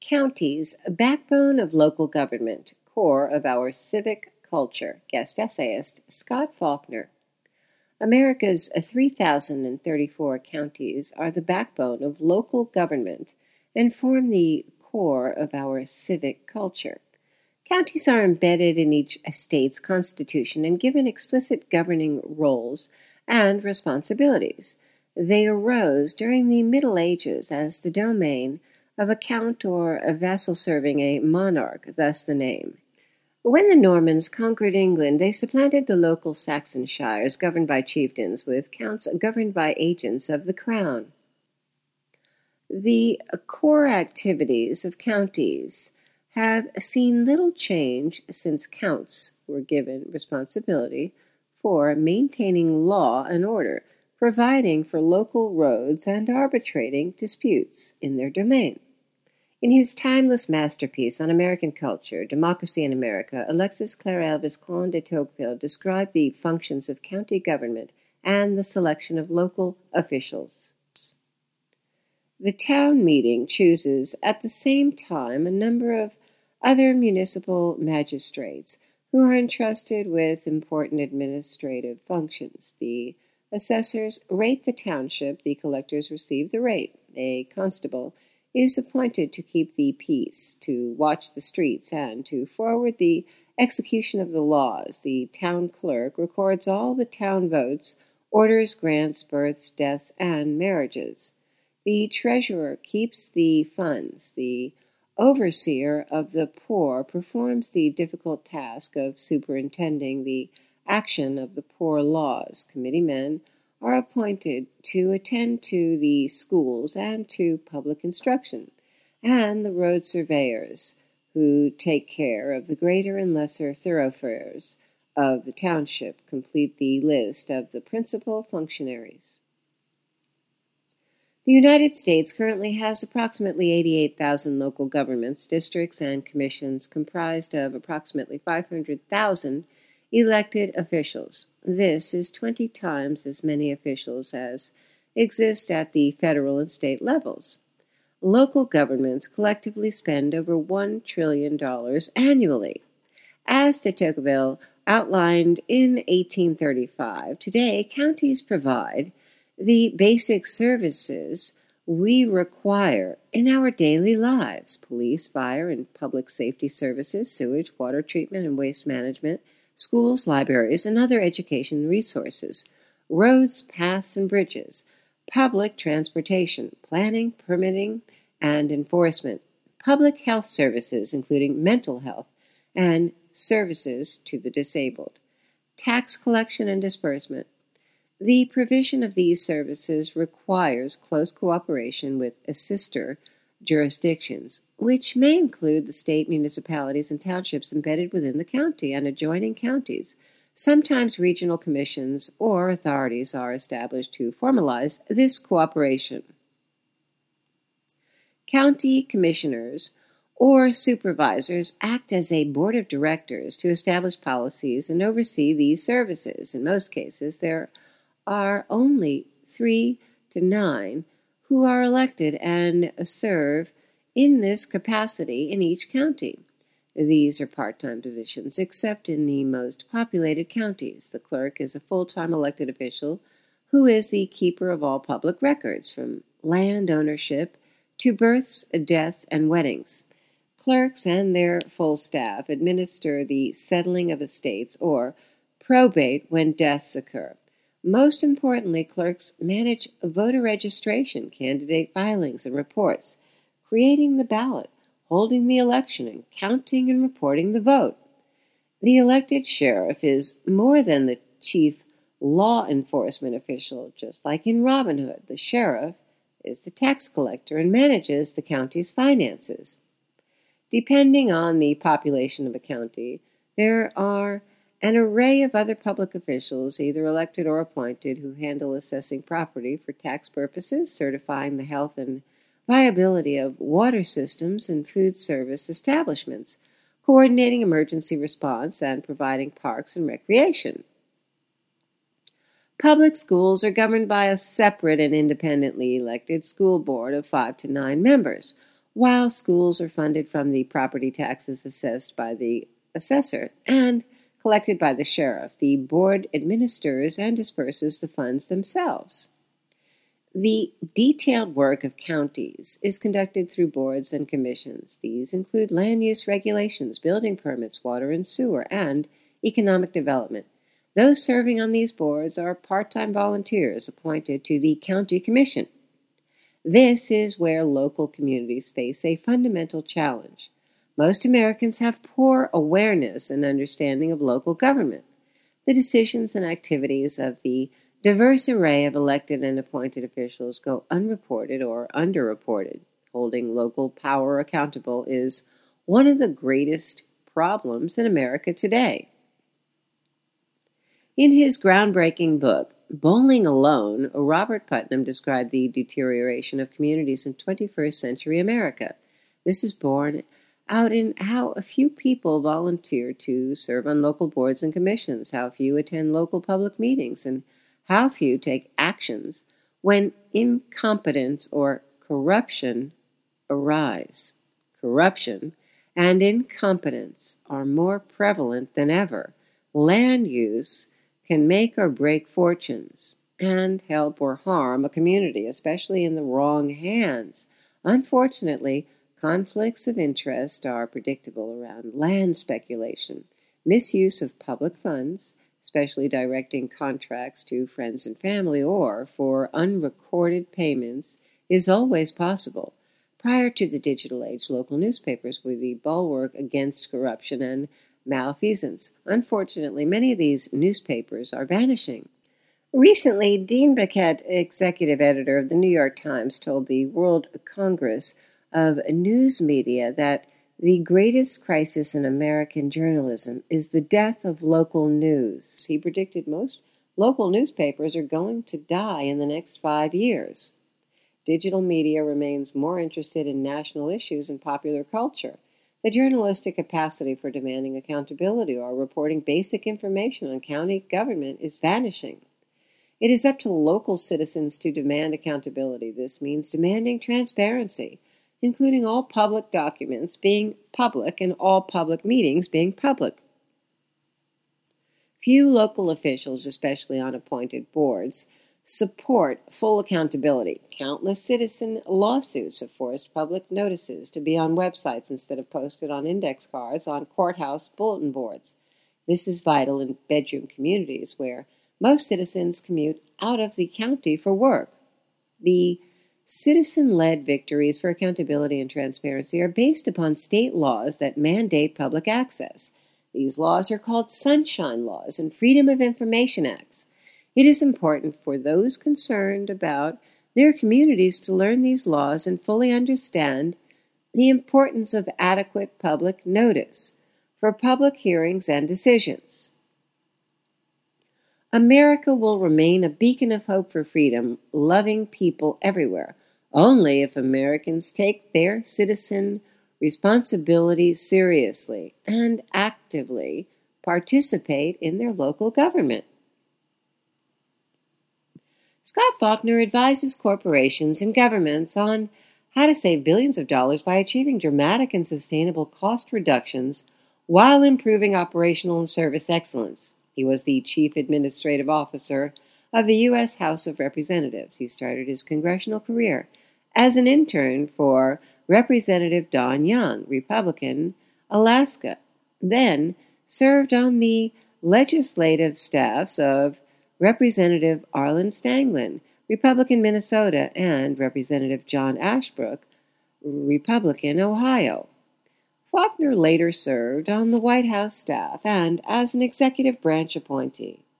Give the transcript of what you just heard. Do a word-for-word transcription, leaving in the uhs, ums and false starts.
Counties, a backbone of local government, core of our civic culture. Guest essayist Scott Faulkner. America's three thousand thirty-four counties are the backbone of local government and form the core of our civic culture. Counties are embedded in each state's constitution and given explicit governing roles and responsibilities. They arose during the Middle Ages as the domain of a count or a vassal serving a monarch, thus the name. When the Normans conquered England, they supplanted the local Saxon shires governed by chieftains with counts governed by agents of the crown. The core activities of counties have seen little change since counts were given responsibility for maintaining law and order, providing for local roads, and arbitrating disputes in their domain. In his timeless masterpiece on American culture, Democracy in America, Alexis Claire-Elvis de Tocqueville described the functions of county government and the selection of local officials. The town meeting chooses at the same time a number of other municipal magistrates who are entrusted with important administrative functions. The assessors rate the township, the collectors receive the rate. A constable is appointed to keep the peace, to watch the streets, and to forward the execution of the laws. The town clerk records all the town votes, orders, grants, births, deaths, and marriages. The treasurer keeps the funds. The overseer of the poor performs the difficult task of superintending the action of the poor laws. Committeemen are appointed to attend to the schools and to public instruction, and the road surveyors, who take care of the greater and lesser thoroughfares of the township, complete the list of the principal functionaries. The United States currently has approximately eighty-eight thousand local governments, districts, and commissions comprised of approximately five hundred thousand elected officials. This is twenty times as many officials as exist at the federal and state levels. Local governments collectively spend over one trillion dollars annually. As de Tocqueville outlined in eighteen thirty-five, today counties provide the basic services we require in our daily lives: police, fire, and public safety services, sewage, water treatment, and waste management, schools, libraries, and other education resources, roads, paths, and bridges, public transportation, planning, permitting, and enforcement, public health services, including mental health, and services to the disabled, tax collection and disbursement. The provision of these services requires close cooperation with assister jurisdictions, which may include the state, municipalities, and townships embedded within the county and adjoining counties. Sometimes regional commissions or authorities are established to formalize this cooperation. County commissioners or supervisors act as a board of directors to establish policies and oversee these services. In most cases, there are only three to nine who are elected and serve in this capacity in each county. These are part-time positions, except in the most populated counties. The clerk is a full-time elected official who is the keeper of all public records, from land ownership to births, deaths, and weddings. Clerks and their full staff administer the settling of estates or probate when deaths occur. Most importantly, clerks manage voter registration, candidate filings, and reports, creating the ballot, holding the election, and counting and reporting the vote. The elected sheriff is more than the chief law enforcement official. Just like in Robin Hood, the sheriff is the tax collector and manages the county's finances. Depending on the population of a county, there are an array of other public officials, either elected or appointed, who handle assessing property for tax purposes, certifying the health and viability of water systems and food service establishments, coordinating emergency response, and providing parks and recreation. Public schools are governed by a separate and independently elected school board of five to nine members. while schools are funded from the property taxes assessed by the assessor and collected by the sheriff. The board administers and disperses the funds themselves. The detailed work of counties is conducted through boards and commissions. These include land use regulations, building permits, water and sewer, and economic development. Those serving on these boards are part-time volunteers appointed to the county commission. This is where local communities face a fundamental challenge. Most Americans have poor awareness and understanding of local government. The decisions and activities of the diverse array of elected and appointed officials go unreported or underreported. Holding local power accountable is one of the greatest problems in America today. In his groundbreaking book, Bowling Alone, Robert Putnam described the deterioration of communities in twenty-first century America. This is borne out in how a few people volunteer to serve on local boards and commissions, how few attend local public meetings, and how few take actions when incompetence or corruption arise. Corruption and incompetence are more prevalent than ever. Land use can make or break fortunes and help or harm a community, especially in the wrong hands. Unfortunately, conflicts of interest are predictable around land speculation, misuse of public funds, especially directing contracts to friends and family or for unrecorded payments, is always possible. Prior to the digital age, local newspapers were the bulwark against corruption and malfeasance. Unfortunately, many of these newspapers are vanishing. Recently, Dean Baquet, executive editor of the New York Times, told the World Congress of News Media that the greatest crisis in American journalism is the death of local news. He predicted most local newspapers are going to die in the next five years. Digital media remains more interested in national issues and popular culture. The journalistic capacity for demanding accountability or reporting basic information on county government is vanishing. It is up to local citizens to demand accountability. This means demanding transparency, including all public documents being public and all public meetings being public. Few local officials, especially on appointed boards, support full accountability. Countless citizen lawsuits have forced public notices to be on websites instead of posted on index cards on courthouse bulletin boards. This is vital in bedroom communities where most citizens commute out of the county for work. The citizen-led victories for accountability and transparency are based upon state laws that mandate public access. These laws are called Sunshine Laws and Freedom of Information Acts. It is important for those concerned about their communities to learn these laws and fully understand the importance of adequate public notice for public hearings and decisions. America will remain a beacon of hope for freedom, loving people everywhere, only if Americans take their citizen responsibility seriously and actively participate in their local government. Scott Faulkner advises corporations and governments on how to save billions of dollars by achieving dramatic and sustainable cost reductions while improving operational and service excellence. He was the Chief Administrative Officer of the U S House of Representatives. He started his congressional career as an intern for Representative Don Young, Republican, Alaska, then served on the legislative staffs of Representative Arlen Stanglin, Republican, Minnesota, and Representative John Ashbrook, Republican, Ohio. Faulkner later served on the White House staff and as an executive branch appointee.